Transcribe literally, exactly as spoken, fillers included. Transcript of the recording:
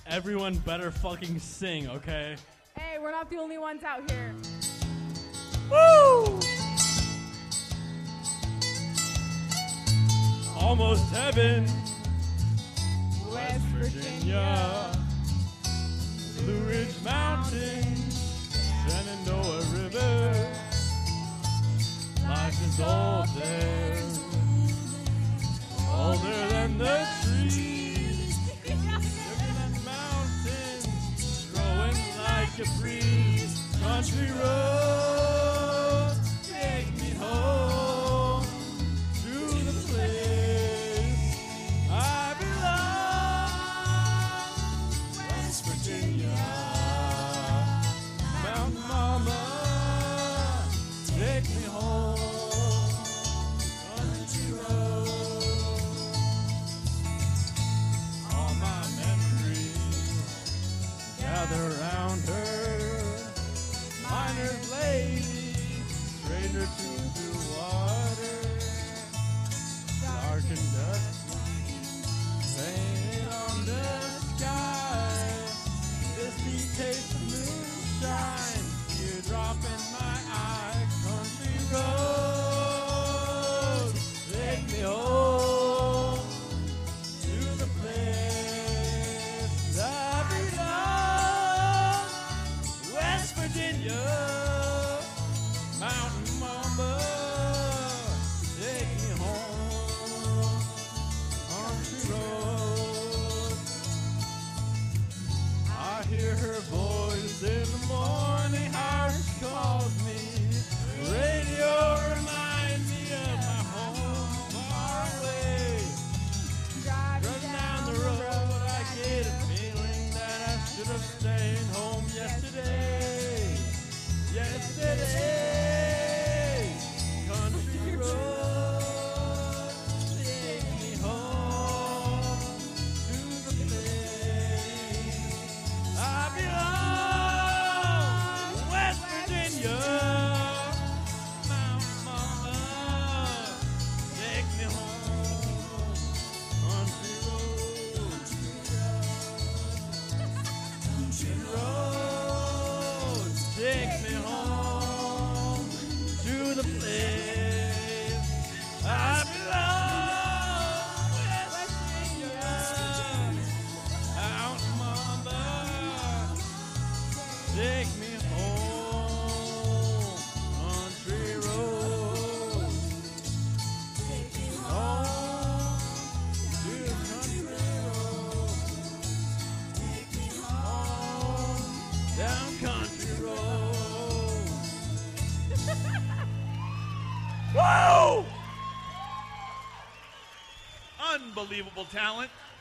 Everyone better fucking sing, okay? Hey, we're not the only ones out here. Woo! Almost heaven, West Virginia, Blue Ridge Mountains, Shenandoah River. Life is old there, older than the trees, bigger than mountains, growing like a breeze. Country road, take me home to the place I belong. West Virginia, Mountain Mama, take me home. Country road, all my memories gather around her. Miner's lady, stranger to the water, dark and dusty, painted on the sky. This sweet taste of moonshine, teardrop in my eye. Country road, take me home to the place I belong. West Virginia, Mountain Mama, take me home. Country road, I hear her voice in the morning hours. She calls me. Radio reminds me of my home far away. Driving down the road, I get a feeling that I should have stayed home yesterday. Yesterday, country road, take me home to the place I belong. West Virginia, Mountain Mama, take me home. Country road, country road, take me home to the place I belong. West Virginia, Mountain Mama, take me home. Country road, take me home to the country road, take me home down country road. Whoa! Unbelievable talent.